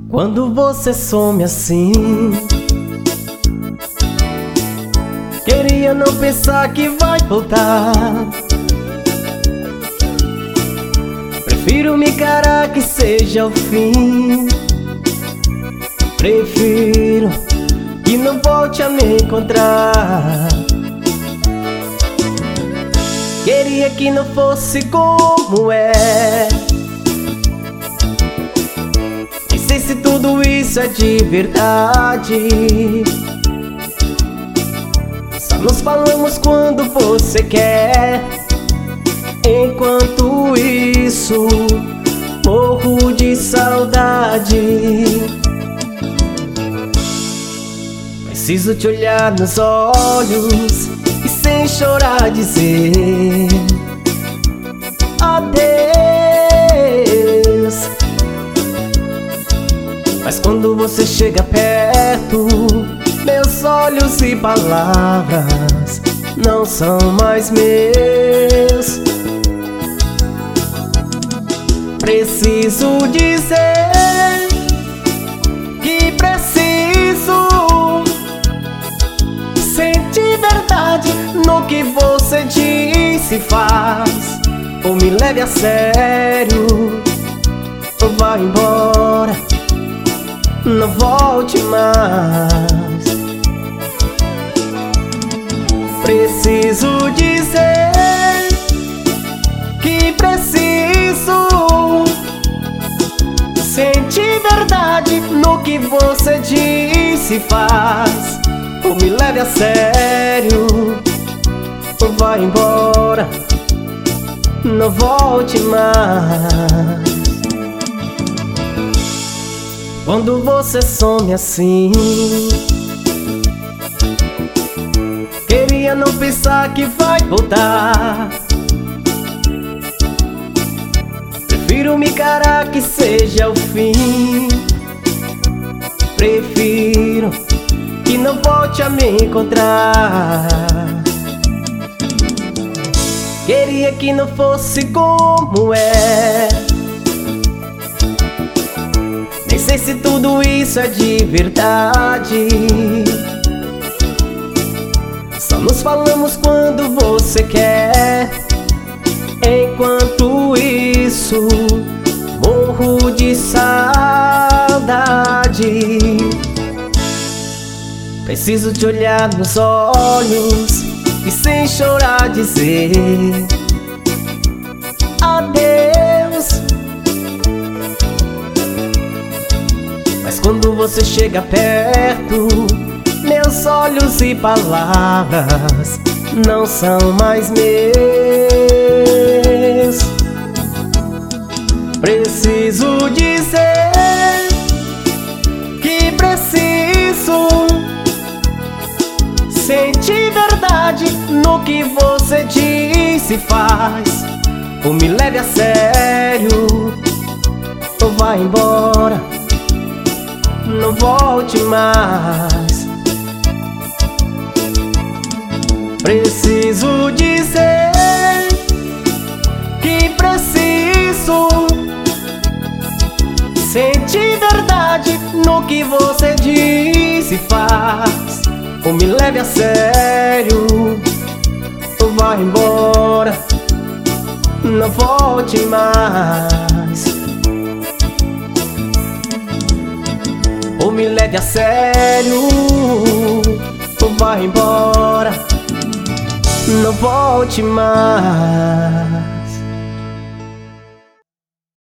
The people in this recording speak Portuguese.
Quando você some assim, queria não pensar que vai voltar. Prefiro me encarar que seja o fim. Prefiro que não volte a me encontrar. Queria que não fosse como é. Nem sei se tudo isso é de verdade. Só nos falamos quando você quer. Enquanto isso, morro de saudade. Preciso te olhar nos olhos e sem chorar dizer adeus. Mas quando você chega perto, meus olhos e palavras não são mais meus. Preciso dizer que preciso sentir verdade no que você diz e faz. Ou me leve a sério, ou vá embora, não volte mais. Preciso dizer que preciso sentir verdade no que você diz e faz. Ou me leve a sério, ou vá embora, não volte mais. Quando você some assim, queria não pensar que vai voltar. Prefiro me encarar que seja o fim. Prefiro que não volte a me encontrar. Queria que não fosse como é. Nem sei se tudo isso é de verdade. Só nos falamos quando você quer. Enquanto isso, morro de saudade. Preciso te olhar nos olhos e sem chorar dizer adeus. Mas quando você chega perto, meus olhos e palavras não são mais meus. Preciso dizer que preciso sentir verdade no que você diz e faz. Ou me leve a sério, ou vá embora, não volte mais. Preciso dizer que preciso sentir verdade no que você diz e faz. Ou me leve a sério, ou vá embora, não volte mais. Ou me leve a sério, ou vá embora, não volte mais.